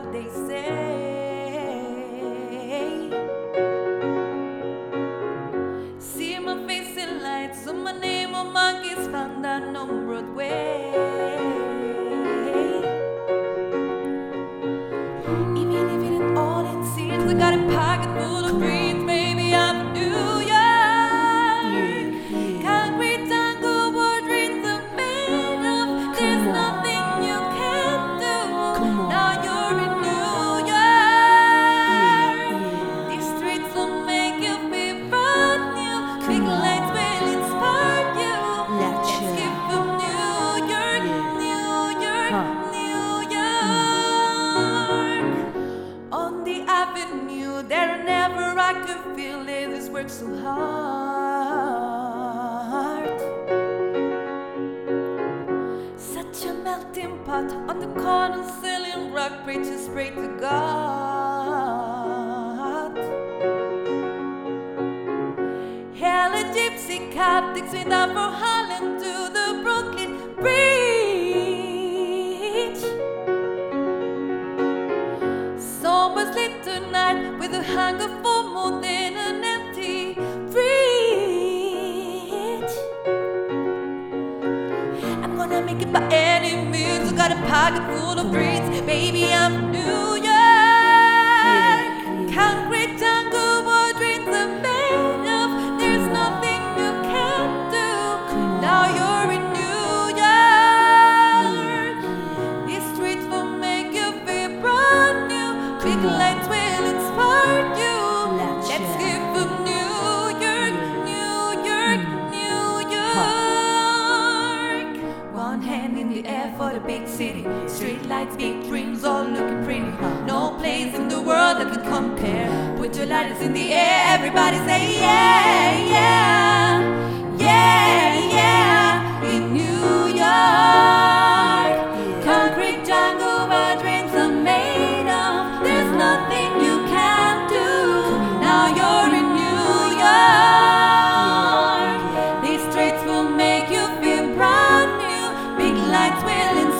what they say. See my face in lights, so my name on monkeys found out on Broadway. Even if it ain't all it seems, I got a pocket full of dreams, baby, I'm from New York. Concrete jungle where dreams are made of. There's nothing you can't do. Now you're in New York. These streets will make you feel brand new. Big lights will inspire you. Let's give from New York, New York, New York. On the avenue, there never I could feel ladies work so hard. Such a melting pot on the corner, selling rock preachers pray to God. Hella gypsy cab takes me down from Harlem to the Brooklyn Bridge. Someone's late tonight with a hunger for more than an empty fridge. I'm gonna make it by any means. I got a pocket full of dreams, baby, I'm from New York. Concrete jungle where dreams are made of. There's nothing you can't do. Now you're in New York. These streets will make you feel brand new. Big lights will inspire you. Let's give from New York, New York, New York. One hand in the air for the big city. Street lights, big dreams, all looking pretty. No place in the world that can compare. Put your lighters in the air, everybody say yeah, yeah, yeah, yeah. In New York, concrete jungle where dreams are made of. There's nothing you can't do. Now you're in New York. These streets will make you feel brand new. Big lights will